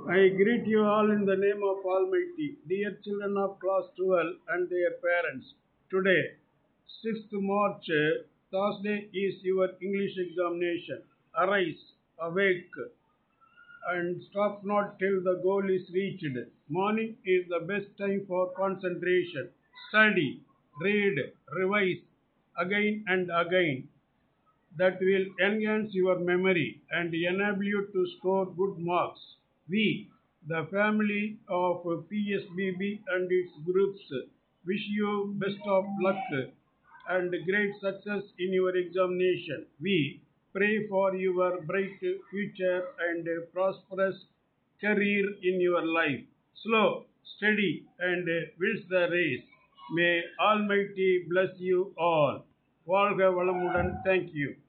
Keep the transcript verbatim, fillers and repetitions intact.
I greet you all in the name of Almighty, dear children of class twelve and their parents. Today, sixth March, Thursday is your English examination. Arise, awake, and stop not till the goal is reached. Morning is the best time for concentration. Study, read, revise again and again. That will enhance your memory and enable you to score good marks. We, the family of P S B B and its groups, wish you best of luck and great success in your examination. We pray for your bright future and prosperous career in your life. Slow, steady, and wins the race. May Almighty bless you all. வாழ்க வளமுடன். Thank you.